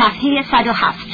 صفحه 107.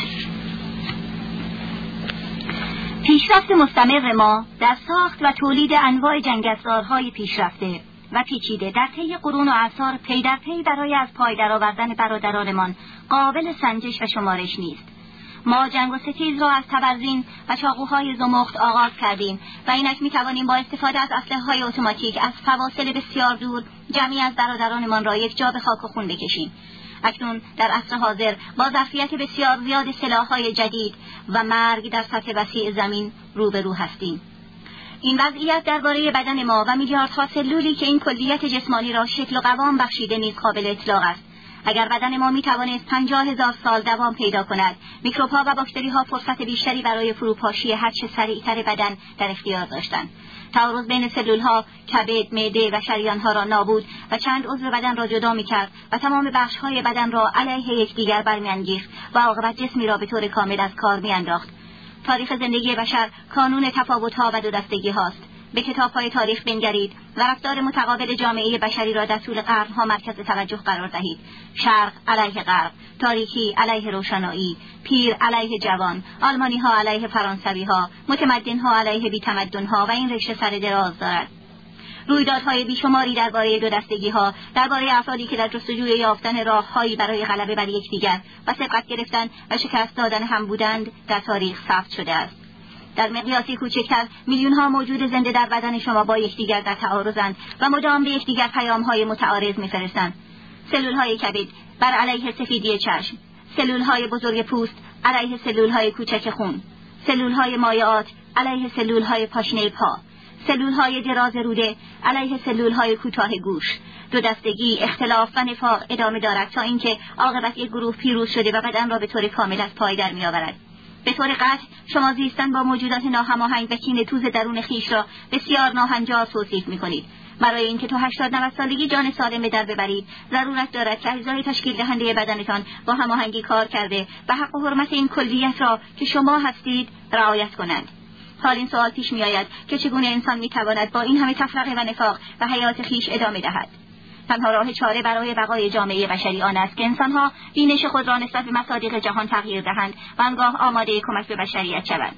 پیشرفت مستمر ما در ساخت و تولید انواع جنگ‌افزارهای پیشرفته و پیچیده در طی قرون و اعصار پی در پی برای از پای درآوردن برادرانمان قابل سنجش و شمارش نیست. ما جنگ و ستیز را از تبرزین و چاقوهای زمخت آغاز کردیم و اینک می‌توانیم با استفاده از اسلحه‌های اتوماتیک از فواصل بسیار دور جمعی از برادرانمان را یک جا به خاک و خون بکشیم. اکنون در عصر حاضر با ظرفیت بسیار زیاد سلاح‌های جدید و مرگ در سطح وسیع زمین روبرو هستیم. این وضعیت درباره بدن ما و میلیاردها سلولی که این کلیت جسمانی را شکل و قوام بخشیده نیز قابل اطلاق است. اگر بدن ما میتوانست 50,000 سال دوام پیدا کند، میکروب‌ها و باکتری‌ها فرصت بیشتری برای فروپاشی هرچه سریعتر بدن در اختیار داشتند. تعارض بین سلول‌ها، کبد، معده و شریان‌ها را نابود و چند عضو بدن را جدا می‌کرد و تمام بخش‌های بدن را علیه یکدیگر برمی‌انگیخت و عاقبت جسمی را به طور کامل از کار می‌انداخت. تاریخ زندگی بشر کانون تفاوت‌ها و دو دستگی‌هاست. به کتاب‌های تاریخ بنگرید و رفتار متقابل جامعه بشری را در طول قرن‌ها مرکز توجه قرار دهید. شرق علیه غرب، تاریکی علیه روشنایی، پیر علیه جوان، آلمانی‌ها علیه فرانسوی‌ها، متمدن‌ها علیه بی‌تمدن‌ها و این رشته سر دراز دارد. رویدادهای بیشماری درباره دو دستگی‌ها، درباره افرادی که در جستجوی یافتن راه‌هایی برای غلبه بر یکدیگر و سبقت گرفتن و شکست دادن هم بودند، در تاریخ ثبت شده است. در مقیاسی کوچکتر میلیون‌ها موجود زنده در بدن شما با یکدیگر در تعارضند و مدام به یکدیگر پیام‌های متعارض می‌فرستند. سلول‌های کبد بر علیه سفیدی چشم، سلول‌های بزرگ پوست علیه سلول‌های کوچک خون، سلول‌های مایعات علیه سلول‌های پاشنه پا، سلول‌های دراز روده علیه سلول‌های کوتاه گوش. دو دستگی، اختلاف و نفاق ادامه دارد تا اینکه عاقبت یک گروه پیروز شده و بدن را به طور کامل از پای در می‌آورد. به طور قطع شما زیستن با موجودات ناهماهنگ و کینه‌توز درون خویش را بسیار ناهنجار توصیف می‌کنید. برای اینکه تو 80-90 سالگی جان سالم به در ببرید، ضرورت دارد که اجزای تشکیل دهنده بدنتان با هماهنگی کار کرده و حق و حرمت این کلیت را که شما هستید رعایت کنند. حال این سوال پیش می‌آید که چگونه انسان می‌تواند با این همه تفرقه و نفاق و حیات خویش ادامه دهد؟ تنها راه چاره برای بقای جامعه بشری آن است که انسان‌ها بینش خود را نسبت به مصادیق جهان تغییر دهند و آنگاه آماده کمک به بشریت شوند.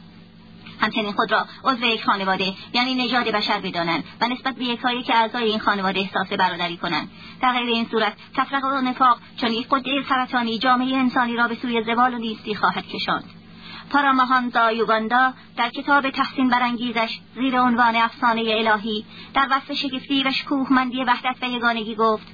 همچنین خود را عضو یک خانواده یعنی نژاد بشر بدانند و نسبت به یکایک اعضای این خانواده احساس برادری کنند. در غیر این صورت تفرقه و نفاق چون یک قده سرطانی جامعه انسانی را به سوی زوال و نیستی خواهد کشاند. پاراماهانسا یوگاندا در کتاب تحسین برانگیزش زیر عنوان افسانه الهی در وصف شگفتی و شکوهمندی وحدت و یگانگی گفت: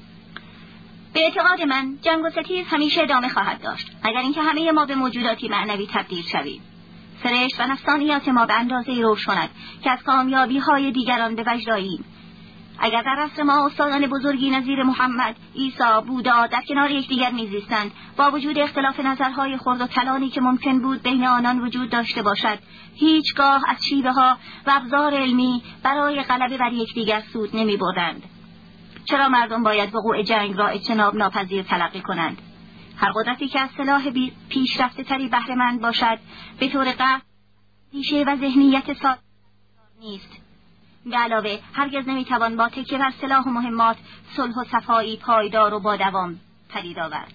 به اعتقاد من جنگ و ستیز همیشه ادامه خواهد داشت اگر اینکه همه ما به موجوداتی معنوی تبدیل شویم. سرشت و نفسانیات ما به اندازه‌ای روش کند که از کامیابی‌های دیگران به وجد آییم. اگر در عصر ما استادان بزرگی نظیر محمد، عیسی، بودا در کنار یکدیگر میزیستند، با وجود اختلاف نظرهای خرد و کلانی که ممکن بود بین آنان وجود داشته باشد، هیچگاه از شیوه‌ها و ابزار علمی برای غلبه بر یکدیگر سود نمی‌بردند. چرا مردم باید وقوع جنگ را اجتناب ناپذیر تلقی کنند؟ هر قدرتی که از سلاح پیشرفته تری بهره مند باشد، به طور قطع ریشه و ذهنیت سالم نیست. به علاوه هرگز نمیتوان با تکیه بر سلاح و مهمات صلح و صفایی پایدار و با دوام پدید آورد.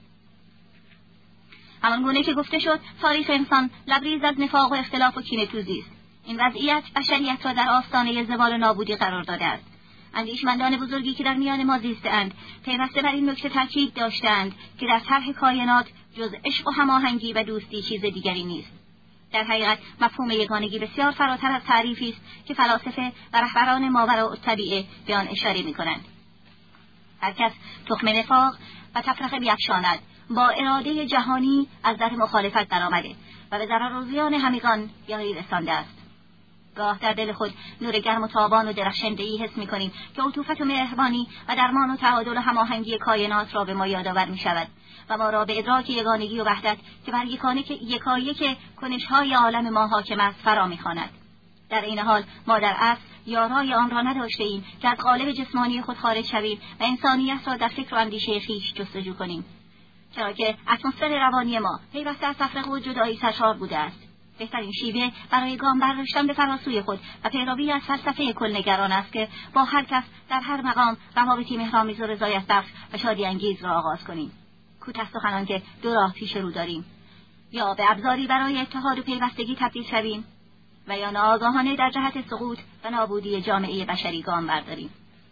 همان گونه که گفته شد تاریخ انسان لبریز از نفاق و اختلاف و کینه‌توزی است. این وضعیت بشریت را در آستانه زوال و نابودی قرار داده است. اندیشمندان بزرگی که در میان ما زیسته‌اند پیوسته بر این نکته تاکید داشتند که در طرح کائنات جز عشق و هماهنگی و دوستی چیز دیگری نیست. در حقیقت مفهوم یگانگی بسیار فراتر از تعریفی است که فلاسفه و رهبران ماوراءالطبیعه به آن اشاره می‌کنند. هر کس تخم نفاق و تفرقه بیفشاند با اراده جهانی از در مخالفت درآمده و به ضرر و زیان همگان یاری رسانده است. گاه در دل خود نور گرم و تابان و درخشنده‌ای حس می‌کنیم که عطوفت و مهربانی و درمان و تعادل و هماهنگی کائنات را به ما یادآور می‌شود و ما را به ادراک یگانگی و وحدت که بر یکایک کنش‌های عالم ما حاکم است فرا می‌خواند. در این حال ما در اصل یارای آن را نداشته‌ایم که از قالب جسمانی خود خارج شویم و انسانیت را در فکر و اندیشه خویش جستجو کنیم، چرا که اتمسفر روانی ما پیوسته از تفرقه و جدایی سرشار بوده است. بهترین شیوه برای گام برداشتن به فراسوی خود و پیروی از فلسفه کلنگران است که با هر کس در هر مقام روابطی مهرآمیز و رضایت بخش و شادی انگیز را آغاز کنیم. کوتاه سخنان که دو راه پیش رو داریم: یا به ابزاری برای اتحاد و پیوستگی تبدیل شویم و یا ناآگاهانه در جهت سقوط و نابودی جامعه بشری گام برداریم.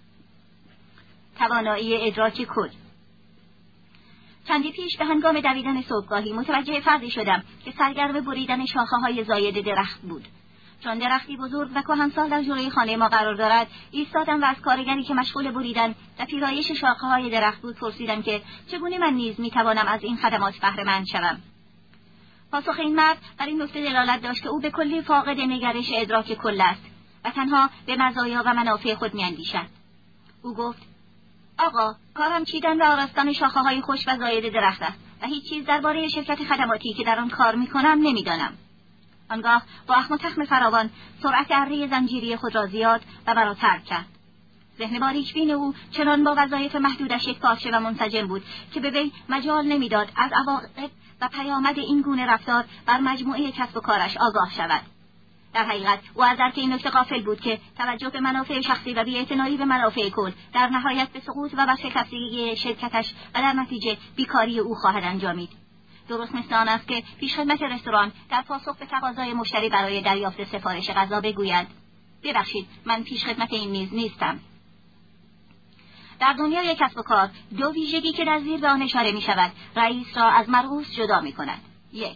توانایی ادراک کل. چندی پیش به هنگام دویدن صبحگاهی متوجه فردی شدم که سرگرم بریدن شاخه‌های زاید درخت بود. چون درختی بزرگ و کهنسال در جلوی خانه ما قرار دارد، ایستادم و از کارگری که مشغول بریدن و پیرایش شاخه‌های درخت بود پرسیدم که چگونه من نیز میتوانم از این خدمات بهره مند شوم. پاسخ این مرد بر این نکته دلالت داشت که او به کلی فاقد نگرش ادراک کل است و تنها به مزایا و منافع خود میاندیشد. او گفت: آقا، کارم چیدن و آراستن شاخه‌های خشک و زاید درخت است و هیچ چیز درباره شرکت خدماتی که در آن کار میکنم نمیدانم. آنگاه با اخم و تخم فراوان سرعت اره زنجیری خود را زیاد و مرا ترک کرد. ذهن باریکبین او چنان با وظایف محدودش یکپارچه و منسجم بود که به وی مجال نمیداد از عواقب و پیامد این گونه رفتار بر مجموعه کسب و کارش آگاه شود. در حقیقت او از درک این نکته غافل بود که توجه به منافع شخصی و بی‌اعتنایی به منافع کل در نهایت به سقوط و ورشکستگی شرکتش و در نتیجه بیکاری او خواهد انجامید. درست مثل آن است که پیشخدمت رستوران در پاسخ به تقاضای مشتری برای دریافت سفارش غذا بگوید: ببخشید، من پیشخدمت این میز نیستم. در دنیای کسب و کار دو ویژگی که در زیر به آن اشاره می شود رئیس را از مرئوس جدا می کند. 1.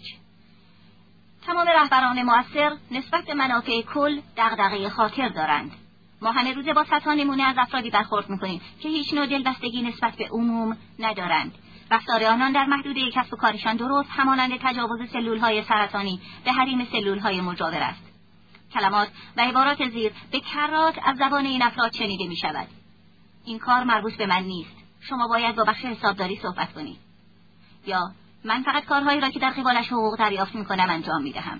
تمام رهبران مؤثر نسبت به منافع کل دغدغه خاطر دارند. ما همه روزه با صدها نمونه از افرادی برخورد می کنیم که هیچ نوع دلبستگی نسبت به عموم ندارند. رفتار آنان در محدوده کسب و کارشان درست همانند تجاوز سلولهای سرطانی به حریم سلولهای مجاور است. کلمات و عبارات زیر به کرات از زبان این افراد شنیده می شود: این کار مربوط به من نیست، شما باید با بخش حسابداری صحبت کنید. یا من فقط کارهایی را که در قبالش حقوق دریافت می کنم انجام می دهم.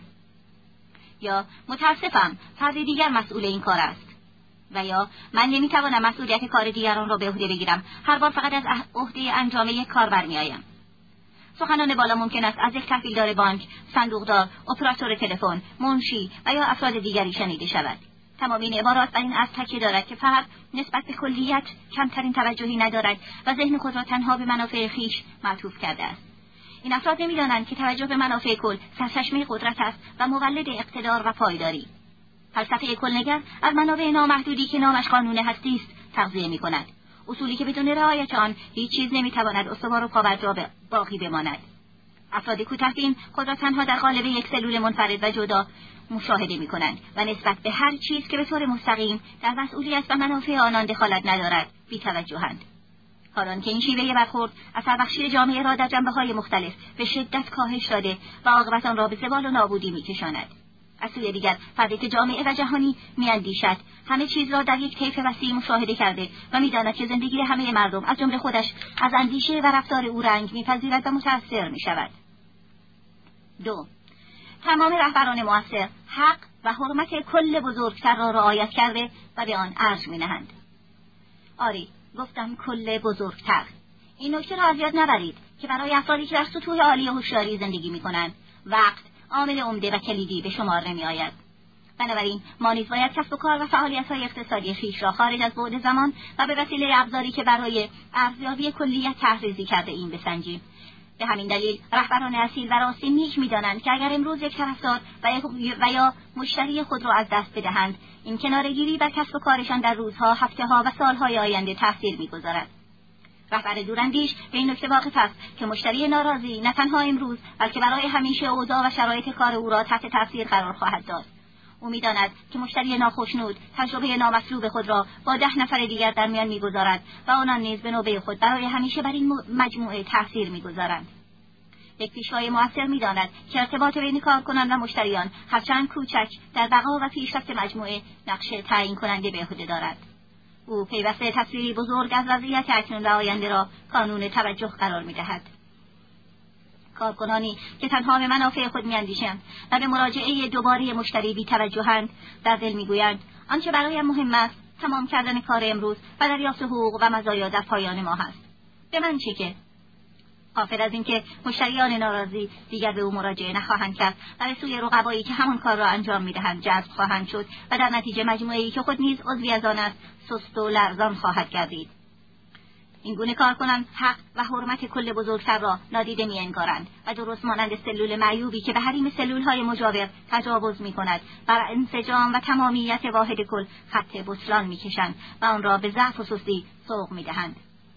یا متاسفم، فرد دیگر مسئول این کار است. و یا من نمی توانم مسئولیت کار دیگران را به عهده بگیرم، هر بار فقط از عهده انجام یک کار برمی آیم. سخنان بالا ممکن است از یک تحویلدار بانک، صندوقدار، اپراتور تلفن، منشی و یا افراد دیگری شنیده شود. تمام این عبارات بر این اصل تکیه دارد که فرد نسبت به کلیت کمترین توجهی ندارد و ذهن خود را تنها به منافع خویش معطوف کرده است. این افراد نمی‌دانند که توجه به منافع کل سرچشمه قدرت است و مولد اقتدار و پایداری. فلسفه کلنگر از منابع نامحدودی که نامش قانون هستی است تغذیه می‌کند. اصولی که بدون رعایت آن هیچ چیز نمی‌تواند استوار و پابرجا باقی بماند. افراد کوتاه‌بین خود را تنها در قالب یک سلول منفرد و جدا مشاهده می‌کنند و نسبت به هر چیز که به طور مستقیم در مسئولیت و منافع آنان دخالت ندارد بی‌توجه‌اند. حالان که این شیوه برخورد اثربخشی جامعه را در جنبه‌های مختلف به شدت کاهش داده و عاقبت آن را به زوال و نابودی می‌کشاند. از سوی دیگر فردی که جامعه و جهانی می‌اندیشد همه چیز را در یک طیف وسیع مشاهده کرده و می‌داند که زندگی همه مردم از جمله خودش از اندیشه و رفتار او رنگ می‌پذیرد و متأثر می‌شود. 2. تمام رهبران مؤثر حق و حرمت کل بزرگتر را رعایت کرده و به آن ارج می‌نهند. آری، گفتم کل بزرگتر. این نکته را از یاد نبرید که برای افرادی که در سطوح عالی هوشیاری زندگی می‌کنند وقت عامل عمده و کلیدی به شمار نمی‌آید. بنابراین ما نیز باید کسب و کار و فعالیت‌های اقتصادی خویش را خارج از بعد زمان و به وسیله ابزاری که برای ارزیابی کلیت طرح‌ریزی کرده ایم بسنجیم. به همین دلیل رهبران اصیل و راستین نیک می‌دانند که اگر امروز یک طرفدار و یا مشتری خود را از دست بدهند، این کناره‌گیری بر کسب و کارشان در روزها، هفته‌ها و سال‌های آینده تأثیر می‌گذارد. رهبر دوراندیش به این نکته واقف است که مشتری ناراضی نه تنها امروز بلکه برای همیشه اوضاع و شرایط کار او را تحت تأثیر قرار خواهد داد. او می‌داند که مشتری ناخشنود تجربه نامطلوب خود را با 10 نفر دیگر در میان می‌گذارد و آنان نیز به نوبه خود برای همیشه بر این مجموعه تأثیر می‌گذارند. یک پیشوای مؤثر می‌داند که ارتباط بین کارکنان و مشتریان هرچند کوچک در بقا و پیشرفت مجموعه نقش تعیین کننده به عهده دارد. او پیوسته تصویری بزرگ از وضعیت اکنون و آینده را کانون توجه قرار می‌دهد. کارکنانی که تنها به منافع خود می‌اندیشند و به مراجعه دوباره مشتری بی‌توجهند در دل می‌گویند آنچه برایم مهم است تمام کردن کار امروز و دریافت حقوق و مزایا در پایان ماه است. به من چه که؟ غافل از اینکه مشتریان ناراضی دیگر به او مراجعه نخواهند کرد و به سوی رقبایی که همان کار را انجام می‌دهند جذب خواهند شد و در نتیجه مجموعه‌ای که خود نیز عضوی از آن است سست و لرزان خواهد گردید. این گونه کارکنان حق و حرمت کل بزرگتر را نادیده می‌انگارند و درست مانند سلول معیوبی که به حریم سلول‌های مجاور تجاوز می‌کند، بر انسجام و تمامیت واحد کل خط بطلان می‌کشند و آن را به ضعف و سستی سوق می‌دهند.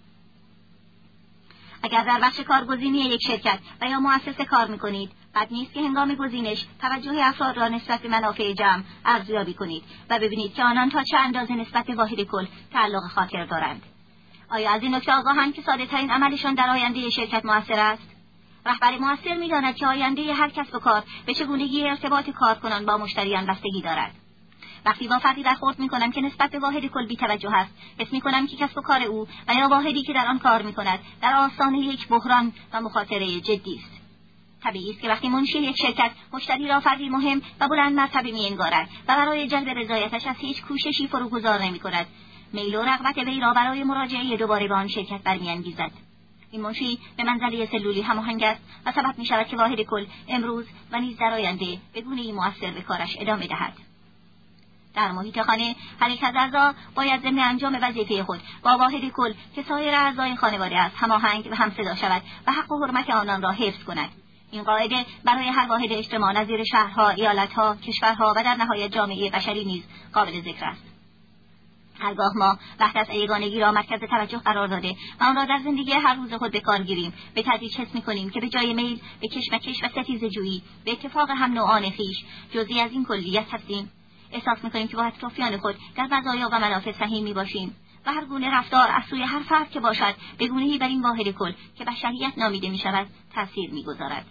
اگر در بخش کارگزینی یک شرکت و یا مؤسسه کار می‌کنید، بد نیست که هنگام گزینش توجه افراد را نسبت به منافع جمع ارزیابی کنید و ببینید که آنان تا چه اندازه نسبت به واحد کل تعلق خاطر دارند. آیا از این نکته آگاهند که ساده‌ترین عملشان در آینده شرکت مؤثر است؟ رهبر مؤثر می‌داند که آینده هر کسب و کار به چگونگی ارتباط کارکنان با مشتریان بستگی دارد. وقتی با فردی برخورد می‌کنم که نسبت به واحد کل بی‌توجه است، حس می‌کنم که کسب و کار او و یا واحدی که در آن کار می‌کند در آستانه یک بحران و مخاطره جدی است. طبیعی است که وقتی منشی یک شرکت مشتری را فردی مهم و بلند مرتبه می‌انگارد و برای جلب رضایتش از هیچ کوششی فروگذار نمی‌کند، میل و رغبت وی را برای مراجعه دوباره به آن شرکت برمی‌انگیزد. این منشی به منزله سلولی هماهنگ است و سبب می‌شود که واحد کل امروز و نیز در آینده به گونه‌ای مؤثر به کارش ادامه دهد. در محیط خانه هر یک از اعضا باید ضمن انجام وظیفه خود با واحد کل که سایر اعضای خانواده است هماهنگ و همصدا شود و حق و حرمت آنان را حفظ کند. این قاعده برای هر واحد اجتماع نظیر شهرها، ایالتها، کشورها و در نهایت جامعه بشری نیز قابل ذکر است. هرگاه ما وحدت یگانگی را مرکز توجه قرار داده و آن را در زندگی هر روز خود به کار گیریم، به تدریج حس می‌کنیم که به جای میل به کشمکش و ستیزه‌جویی به اتفاق هم نوعان خویش جزئی از این کلیت هستیم. احساس می‌کنیم که با اطرافیان خود در مزایا و منافع سهیم می‌باشیم و هر گونه رفتار از سوی هر فرد که باشد به گونه‌ای بر این واحد کل که بشریت نامیده می‌شود تأثیر می‌گذارد.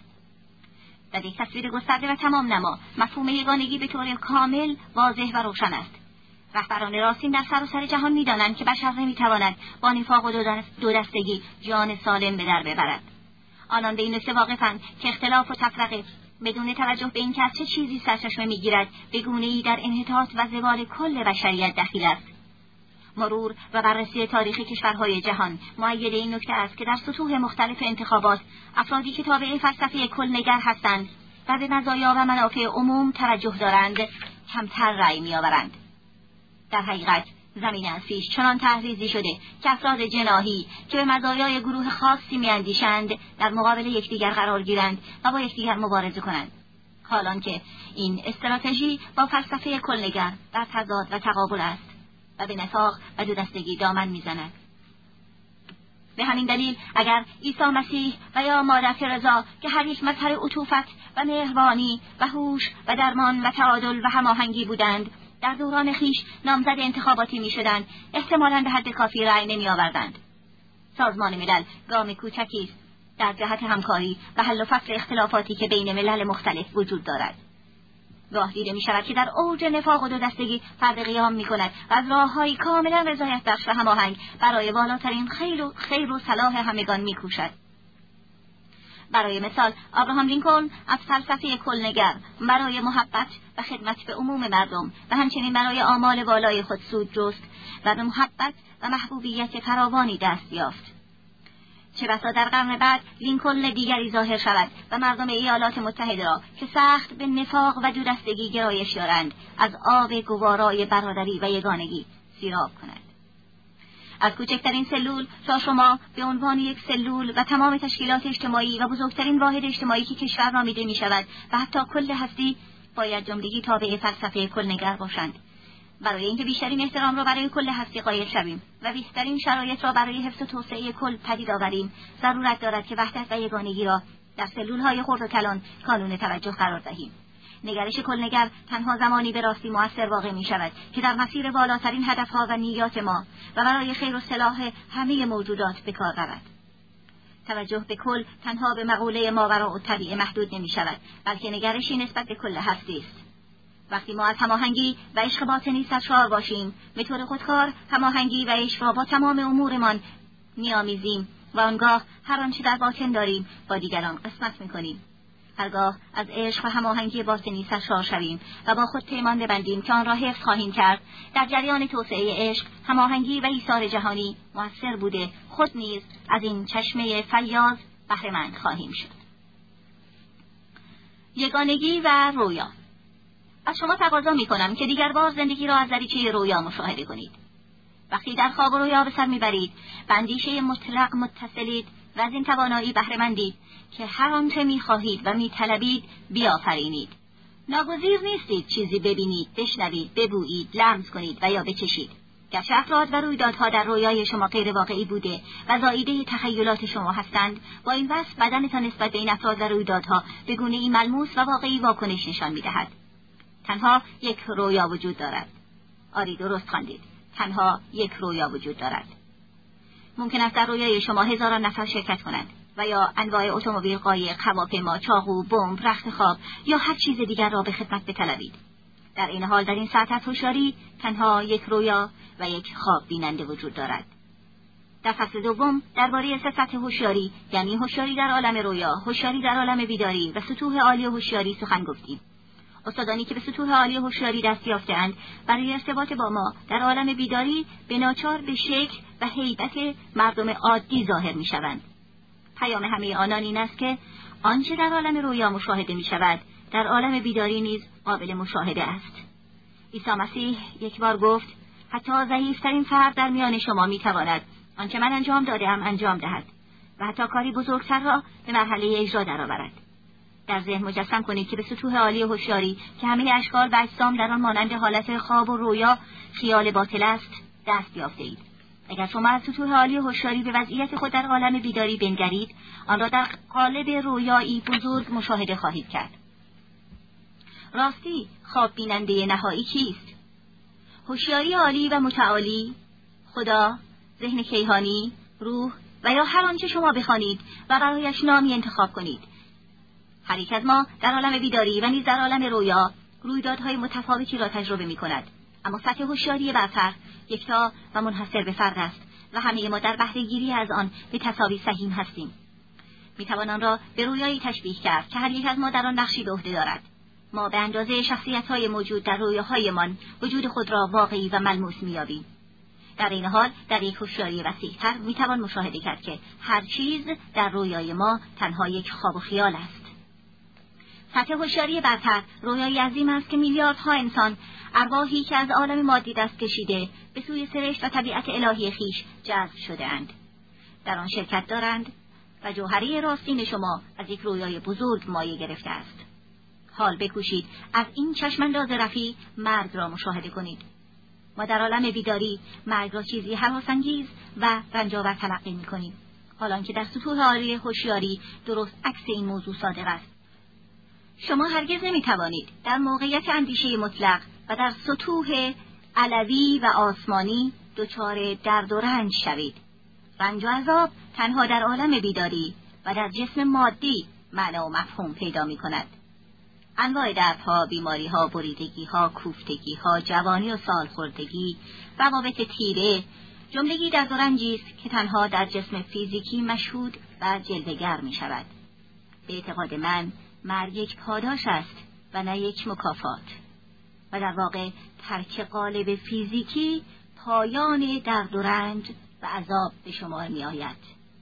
در یک تصویر گسترده و تمام نما مفهوم یگانگی به طور کامل واضح و روشن است. رهبران راستین در سراسر جهان می‌دانند که بشر نمی‌تواند با نفاق و دو دستگی جان سالم به در ببرد. آنان به این نکته واقفند که اختلاف و تفرقه بدون توجه به اینکه از چه چیزی سرچشمه می‌گیرد به گونه‌ای در انحطاط و زوال کل بشریت دخیل است. مرور و بررسی تاریخ کشورهای جهان مؤید این نکته است که در سطوح مختلف انتخابات افرادی که تابع فلسفه کل‌نگر هستند و به مزایا و منافع عموم توجه دارند کمتر رأی می‌آورند. در حقیقت زمین از پیش چنان تحریزی شده که افراد جناحی که به مزایای گروه خاصی می‌اندیشند در مقابل یکدیگر قرار گیرند و با یکدیگر مبارزه کنند، حالان که این استراتژی با فلسفه کل‌نگر در تضاد و تقابل است و به نفاق و دو دستگی دامن می‌زند. به همین دلیل اگر عیسی مسیح و یا مادر ترزا که هر یک مظهر عطوفت و مهربانی و هوش و درمان و تعادل و هماهنگی بودند، در دوران خویش نامزد انتخاباتی می‌شدند، احتمالاً به حد کافی رأی نمی‌آوردند. سازمان ملل گام کوچکی است در جهت همکاری و حل و فصل اختلافاتی که بین ملل مختلف وجود دارد. گاه دیده می‌شود که در اوج نفاق و دو دستگی فرد قیام می‌کند و از راه‌هایی کاملاً رضایت بخش و هماهنگ برای بالاترین خیر و صلاح همگان می‌کوشد. برای مثال ابراهام لینکلن از فلسفه کل‌نگر برای محبت و خدمت به عموم مردم و همچنین برای آمال والای خود سود جست و به محبت و محبوبیت فراوانی دست یافت. چه بسا در قرن بعد لینکلن دیگری ظاهر شود و مردم ایالات متحده را که سخت به نفاق و دو دستگی گرایش دارند از آب گوارای برادری و یگانگی سیراب کند. از کوچکترین سلول تا شما به عنوان یک سلول و تمام تشکیلات اجتماعی و بزرگترین واحد اجتماعی که کشور نامیده می شود و حتی کل هستی باید جملگی تابع فلسفه کل‌نگر باشند. برای اینکه بیشترین احترام را برای کل هستی قائل شویم و بهترین شرایط را برای حفظ و توسعه کل پدید آوریم، ضرورت دارد که وحدت و یگانگی را در سلول‌های خرد و کلان کانون توجه قرار دهیم. نگرش کل‌نگر تنها زمانی به راستی مؤثر واقع می شود که در مسیر بالاترین هدفها و نیات ما و برای خیر و صلاح همه موجودات به کار رود. توجه به کل تنها به مقوله ماوراءالطبیعه محدود نمی شود، بلکه نگرشی نسبت به کل هستی است. وقتی ما از هماهنگی و عشق باطنی سرشار باشیم، به طور خودکار هماهنگی و عشق را با تمام امورمان می‌آمیزیم و آنگاه هر آنچه در باطن داریم با دیگران قسمت می‌کنیم. هرگاه از عشق و هماهنگی باطنی سرشار شویم و با خود پیمان ببندیم که آن را حفظ خواهیم کرد، در جریان توسعه عشق، هماهنگی و ایثار جهانی مؤثر بوده خود نیز از این چشمه فیاض بهره مند خواهیم شد. یگانگی و رویا. از شما تقاضا می‌کنم که دیگر بار زندگی را از دریچه رویا مشاهده کنید. وقتی در خواب و رویا به سر میبرید، به اندیشه مطلق متصلید و از این توانایی بهره مندید که هر آنچه میخواهید و میطلبید بیافرینید. ناگزیر نیستید چیزی ببینید، بشنوید، ببویید، لمس کنید و یا بچشید. گرچه افراد و رویدادها در رویای شما غیر واقعی بوده و زاییده تخیلات شما هستند، با این وصف بدنتان نسبت به این افراد و رویدادها به گونه‌ای ملموس و واقعی واکنش نشان می‌دهد. تنها یک رویا وجود دارد. آری، درست خواندید. تنها یک رویا وجود دارد. ممکن است در رویای شما هزاران نفر شرکت کنند و یا انواع اتومبیل، قایق، هواپیما، چاقو، بمب، رخت خواب یا هر چیز دیگر را به خدمت بطلبید. در این حال در این سطح از هوشیاری تنها یک رویا و یک خواب بیننده وجود دارد. در فصل دوم درباره سه سطح هوشیاری، یعنی هوشیاری در عالم رویا، هوشیاری در عالم بیداری و سطوح عالی هوشیاری سخن گفتیم. استادانی که به سطوح عالی هوشیاری دست یافته‌اند برای ارتباط با ما در عالم بیداری به ناچار به شکل و هیبت مردم عادی ظاهر می‌شوند. پیام همه آنان این است که آنچه در عالم رویا مشاهده می‌شود در عالم بیداری نیز قابل مشاهده است. عیسی مسیح یک بار گفت حتی ضعیف‌ترین فرد در میان شما می‌تواند آنچه من انجام داده‌ام انجام دهد و حتی کاری بزرگتر را به مرحله اجرا درآورد. در ذهن مجسم کنید که به سطوح عالی هوشیاری که همه اشکال و اجسام در آن مانند حالت خواب و رویا خیال باطل است دست یافته‌اید. اگر شما از سطوح عالی هوشیاری به وضعیت خود در عالم بیداری بنگرید، آن را در قالب رویایی بزرگ مشاهده خواهید کرد. راستی خواب بیننده نهایی کیست؟ هوشیاری عالی و متعالی، خدا، ذهن کیهانی، روح و یا هر آنچه شما بخوانید و برایش نامی انتخاب کنید. هر یک از ما در عالم بیداری و نیز در عالم رویا رویدادهای متفاوتی را تجربه می‌کند، اما سطح هوشیاری برتر یکتا و منحصر به فرد است و همه ما در بهره‌گیری از آن به تساوی سهیم هستیم. می‌توان آن را به رویایی تشبیه کرد که هر یک از ما در آن نقشی به عهده دارد. ما به اندازه شخصیت‌های موجود در رویاهایمان وجود خود را واقعی و ملموس می‌یابیم. در این حال در یک هوشیاری وسیع‌تر می‌توان مشاهده کرد که هر چیز در رویای ما تنها یک خواب و خیال است. سطح هوشیاری برتر رویایی عظیم است که میلیاردها انسان، ارواحی که از عالم مادی دست کشیده به سوی سرشت و طبیعت الهی خویش جذب شده‌اند، در آن شرکت دارند و جوهره راستین شما از یک رویای بزرگ مایه گرفته است. حال بکوشید از این چشمانداز رفیع مرگ را مشاهده کنید. ما در عالم بیداری مرگ را چیزی هراس‌انگیز و رنج‌آور تلقی می‌کنیم، حالانکه در سطوح عالی هوشیاری درست عکس این موضوع صادق است. شما هرگز نمی‌توانید در موقعیت اندیشه مطلق و در سطوح علوی و آسمانی دچار درد و رنج شوید. رنج و عذاب تنها در عالم بیداری و در جسم مادی معنا و مفهوم پیدا می‌کند. انواع دردها، بیماری‌ها، بریدگی‌ها، کوفتگی‌ها، جوانی و سالخوردگی، روابط تیره، جملگی درد و رنجی است که تنها در جسم فیزیکی مشهود و جلوه‌گر می‌شود. به اعتقاد من مرگ یک پاداش است و نه یک مکافات و در واقع ترک قالب فیزیکی پایان درد و رنج و عذاب به شمار می آید.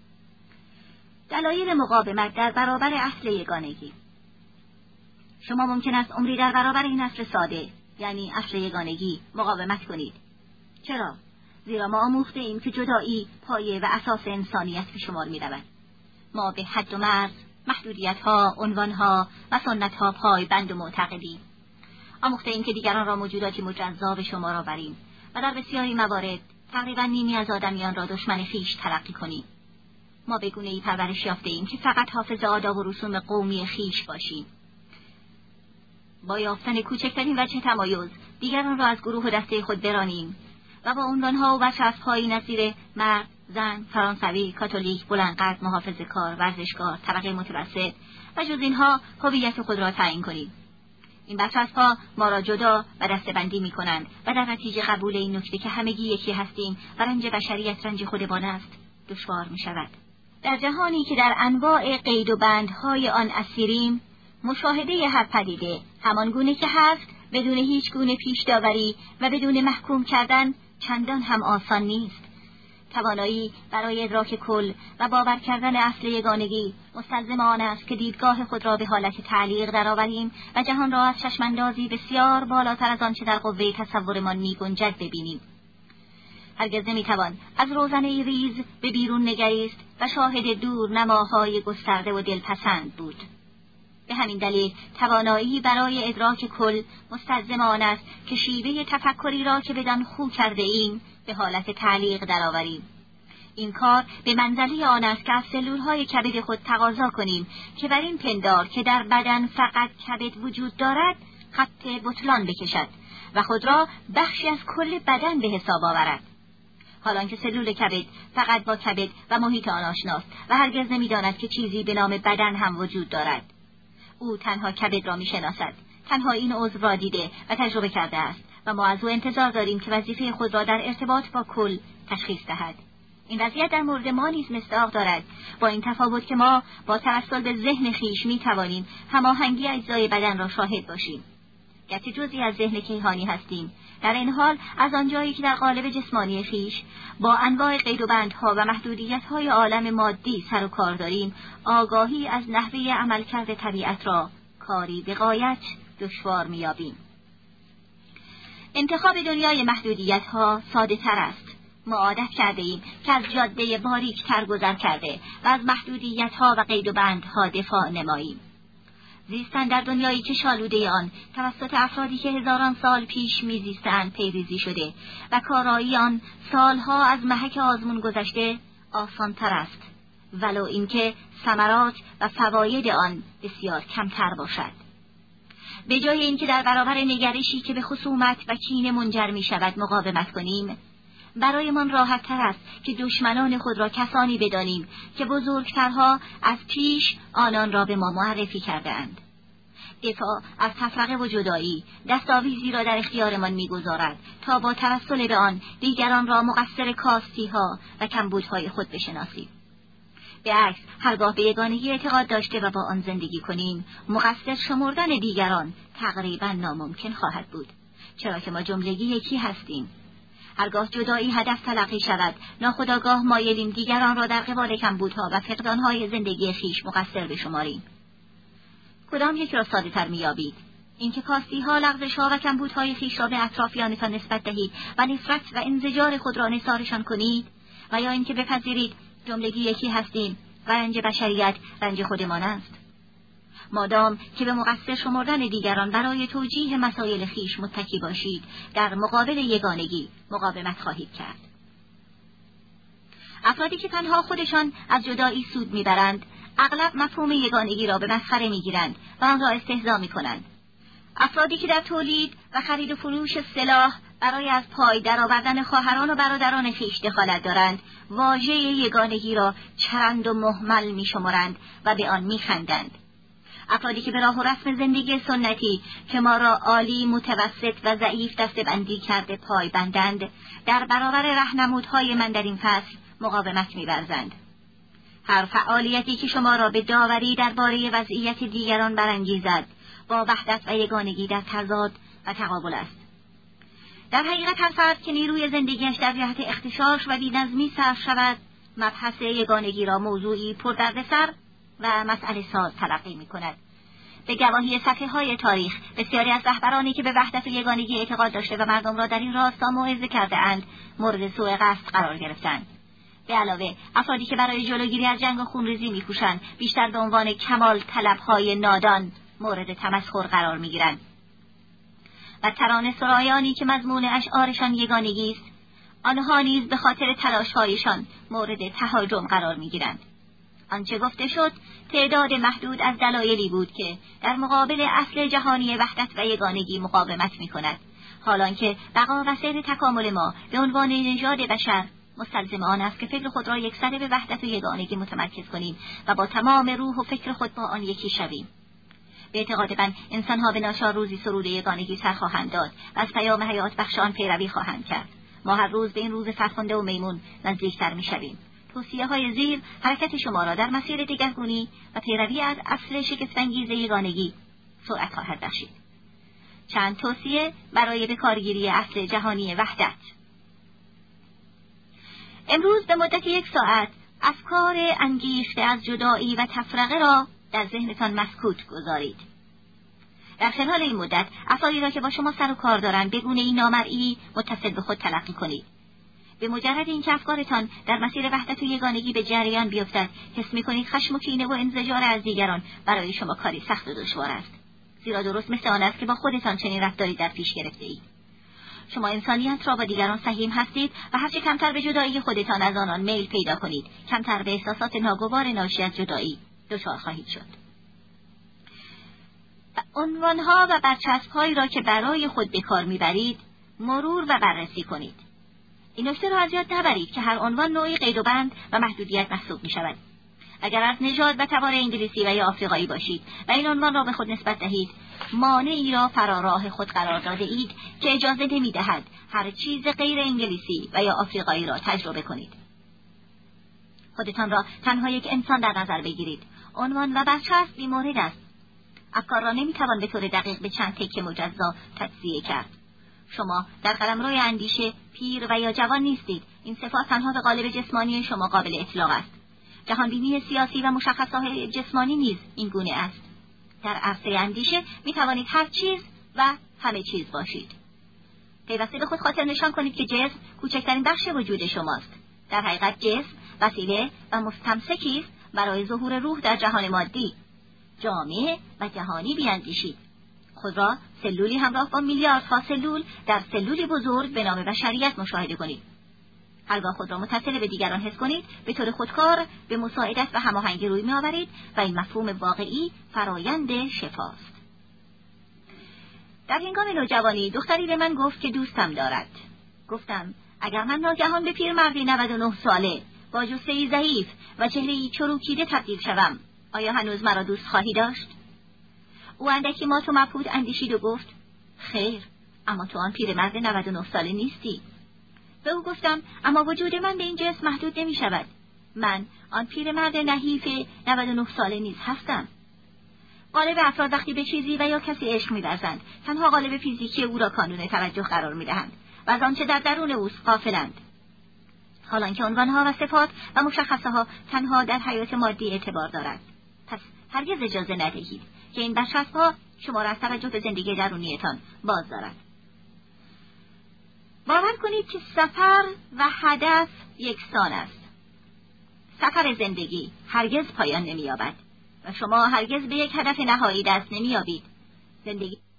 دلایل مقاومت در برابر اصل یگانگی. شما ممکن است عمری در برابر این اصل ساده، یعنی اصل یگانگی، مقاومت کنید. چرا؟ زیرا ما آموخته ایم که جدایی پایه و اساس انسانیت به شمار می رود. ما به حد و مرز، محدودیت‌ها، عنوان‌ها و سنت‌ها پایبند و معتقدیم. آموخته ایم که دیگران را موجوداتی مجزا به شمار آوریم و در بسیاری موارد تقریبا نیمی از آدمیان را دشمن خویش تلقی کنیم. ما به گونه‌ای پرورش یافته ایم که فقط حافظ آداب و رسوم قومی خویش باشیم. با یافتن کوچکترین وجه تمایز دیگران را از گروه و دسته خود برانیم و با عنوان‌ها و برچسب‌هایی نظیر مرد، زن، فرانسوی، کاتولیک، بلندقد، محافظه‌کار، ورزشکار، طبقه متوسط و جز اینها هویت خود را تعیین کنیم. این برچسب‌ها ما را جدا و دسته‌بندی می‌کنند و در نتیجه قبول این نکته که همگی یکی هستیم و رنج بشریت رنج خودمان است دشوار می‌شود. در جهانی که در انواع قید و بندهای آن اسیریم، مشاهده هر پدیده همان گونه که هست بدون هیچ گونه پیش داوری و بدون محکوم کردن چندان هم آسان نیست. توانایی برای ادراک کل و باور کردن اصل یگانگی مستلزم آن است که دیدگاه خود را به حالت تعلیق درآوریم و جهان را از چشماندازی بسیار بالاتر از آنچه در قوه تصورمان می‌گنجد ببینیم. هرگز نمیتوان از روزنه ریز به بیرون نگریست و شاهد دور نماهای گسترده و دلپسند بود. به همین دلیل توانایی برای ادراک کل مستلزم آن است که شیوه تفکری را که بدان خو کرده ایم به حالت تعلیق درآوریم. این کار به منزله آن است که از سلولهای کبد خود تقاضا کنیم که بر این پندار که در بدن فقط کبد وجود دارد خط بطلان بکشد و خود را بخشی از کل بدن به حساب آورد. حالانکه سلول کبد فقط با کبد و محیط آن آشناست و هرگز نمی‌داند که چیزی به نام بدن هم وجود دارد. او تنها کبد را می‌شناسد، تنها این عضو را دیده و تجربه کرده است و ما از او انتظار داریم که وظیفه خود را در ارتباط با کل تشخیص دهد. این وضعیت در مورد ما نیز مصداق دارد، با این تفاوت که ما با توسل به ذهن خویش می‌توانیم هماهنگی اجزای بدن را شاهد باشیم. گرچه جزئی از ذهن کیهانی هستیم، در این حال از آنجایی که در قالب جسمانی خویش با انواع قید و بندها و محدودیت‌های عالم مادی سر و کار داریم، آگاهی از نحوه عملکرد طبیعت را کاری به غایت دشوار می‌یابیم. انتخاب دنیای محدودیت‌ها ساده‌تر است. ما عادت کرده ایم که از جاده باریک‌تر گذر کرده و از محدودیت‌ها و قید و بندها دفاع نماییم. زیستن در دنیایی که شالوده آن توسط افرادی که هزاران سال پیش میزیستند پیریزی شده و کارایی آن سالها از محک آزمون گذشته آسان‌تر است، ولو اینکه ثمرات و فواید آن بسیار کمتر باشد. به جای اینکه در برابر نگرشی که به خصومت و کینه منجر می شود مقاومت کنیم، برایمان راحت تر است که دشمنان خود را کسانی بدانیم که بزرگترها از پیش آنان را به ما معرفی کردند. دفاع از تفرقه و جدایی دستاویزی را در اختیارمان می‌گذارد تا با توسل به آن دیگران را مقصر کاستی‌ها و کمبودهای خود بشناسیم. به عکس هرگاه به یگانگی اعتقاد داشته و با آن زندگی کنیم، مقصر شمردن دیگران تقریباً ناممکن خواهد بود، چرا که ما جملگی یکی هستیم. هرگاه جدایی هدف تلقی شود، ناخودآگاه مایلیم دیگران را در قبال کمبودها و فقدانهای زندگی خویش مقصر بشماریم. کدام یک را ساده‌تر می‌یابید؟ اینکه کاستی‌ها، لغزش‌ها و کمبودهای خویش را به اطرافیانتان نسبت دهید و نفرت و انزجار خود را نثارشان کنید، و یا اینکه بپذیرید جملگی یکی هستیم و رنج بشریت رنج خودمان است؟ مادام که به مقصر شمردن دیگران برای توجیه مسائل خویش متکی باشید، در مقابل یگانگی مقاومت خواهید کرد. افرادی که تنها خودشان از جدایی سود میبرند، اغلب مفهوم یگانگی را به مسخره میگیرند و آن را استهزا میکنند. افرادی که در تولید و خرید و فروش سلاح برای از پای درآوردن خواهران و برادران خویش دخالت دارند، واژه یگانگی را چرند و مهمل میشمرند و به آن میخندند. افرادی که به راه و رسم زندگی سنتی که ما را عالی، متوسط و ضعیف دسته‌بندی کرده پای بندند، در برابر راهنمودهای من در این فصل مقاومت می‌ورزند. هر فعالیتی که شما را به داوری درباره وضعیت دیگران برانگیزد، با وحدت و یگانگی در تضاد و تقابل است. در حقیقت هر فرد که نیروی زندگیش در جهت اختشاش و بی‌نظمی صرف شود، مبحث یگانگی را موضوعی پردردسر و مسئله ساز تلقی می‌کند. به گواهی صفحه‌های تاریخ، بسیاری از رهبرانی که به وحدت و یگانگی اعتقاد داشته و مردم را در این راستا موعظه کرده‌اند، مورد سوء قصد قرار گرفتند. به علاوه، افرادی که برای جلوگیری از جنگ و خونریزی می‌کوشند، بیشتر به عنوان کمال طلب‌های نادان مورد تمسخر قرار می‌گیرند. و ترانه سرایانی که مضمون اشعارشان یگانگی است، آنها نیز به خاطر تلاش‌هایشان مورد تهاجم قرار می‌گیرند. آنچه گفته شد تعداد محدود از دلایلی بود که در مقابل اصل جهانی وحدت و یگانگی مقاومت می‌کند، حالانکه بقا و سیر تکامل ما به عنوان نژاد بشر مستلزم آن است که فکر خود را یکسره به وحدت و یگانگی متمرکز کنیم و با تمام روح و فکر خود با آن یکی شویم. به اعتقاد من انسان‌ها به ناچار روزی سرود یگانگی سر خواهند داد و از پیام حیات بخش آن پیروی خواهند کرد. ما هر روز به این روز فرخنده و میمون نزدیکتر می‌شویم. توصیه‌های زیر حرکت شما را در مسیر دگرگونی و پیروی از اصل شگفت‌انگیز یگانگی سرعت خواهد بخشید. چند توصیه برای به کارگیری اصل جهانی وحدت. امروز به مدت 1 ساعت افکار انگیخته از جدایی و تفرقه را در ذهنتان مسکوت گذارید. در خلال این مدت افرادی را که با شما سر و کار دارند به گونه‌ای نامرئی متصل به خود تلقی کنید. به مجرد اینکه افکارتان در مسیر وحدت و یگانگی به جریان بیفتد، حس می‌کنید خشم و کینه و انزجار از دیگران برای شما کاری سخت و دشوار است، زیرا درست مثل آن است که با خودتان چنین رفتاری در پیش گرفته‌اید. شما انسانیت را با دیگران سهیم هستید و هرچه کمتر به جدایی خودتان از آنان میل پیدا کنید، کمتر به احساسات ناگوار ناشی از جدایی دچار خواهید شد. عنوان‌ها و برچسب‌هایی را که برای خود به کار می‌برید مرور و بررسی کنید. این نکته را از یاد نبرید که هر عنوان نوعی قید و بند و محدودیت محسوب می‌شود. اگر از نژاد و تبار انگلیسی و یا آفریقایی باشید و این عنوان را به خود نسبت دهید، مانعی را فراراه خود قرار داده اید که اجازه نمی‌دهد هر چیز غیر انگلیسی و یا آفریقایی را تجربه کنید. خودتان را تنها یک انسان در نظر بگیرید. عنوان و برچسب بی‌مورد است. افکار را نمی‌توان به طور دقیق به چند تکه مجزا تجزیه کرد. شما در قلمروی اندیشه پیر و یا جوان نیستید. این صفات تنها به قالب جسمانی شما قابل اطلاق است. جهانبینی سیاسی و مشخصات جسمانی نیز این گونه است. در عرصه اندیشه می‌توانید هر چیز و همه چیز باشید. پیوسته به خود خاطر نشان کنید که جسم کوچکترین بخش وجود شماست. در حقیقت جسم وسیله و مستمسکی است برای ظهور روح در جهان مادی. جامع و جهانی بیاندیشید. خود را سلولی همراه با میلیاردها سلول در سلولی بزرگ به نام بشریت مشاهده کنید. هرگاه خود را متصل به دیگران حس کنید، به طور خودکار به مساعدت و هماهنگی روی می‌آورید و این مفهوم واقعی فرایند شفاست. در هنگام نوجوانی دختری به من گفت که دوستم دارد. گفتم اگر من ناگهان به پیرمردی 99 ساله با جثه‌ای ضعیف و چهره‌ای چروکیده تبدیل شوم، آیا هنوز مرا دوست خواهی داشت؟ او اندکی مات و مبهوت اندیشید و گفت خیر، اما تو آن پیرمرد 99 ساله نیستی. به او گفتم اما وجود من به این جسم محدود نمی شود. من آن پیرمرد نحیف 99 ساله نیز هستم. غالب افراد وقتی به چیزی و یا کسی عشق می‌ورزند، تنها غالب فیزیکی او را کانون توجه قرار می‌دهند و از آنچه در درون اوست غافلند. حالانکه عنوان‌ها و صفات و مشخصه‌ها تنها در حیات مادی اعتبار دارند. پس هرگز اجازه ندهید که این برچسب‌ها شما را از توجه به زندگی درونیتان باز دارد. باور کنید که سفر و هدف یکسان است. سفر زندگی هرگز پایان نمی‌یابد و شما هرگز به یک هدف نهایی دست نمی‌یابید. زندگی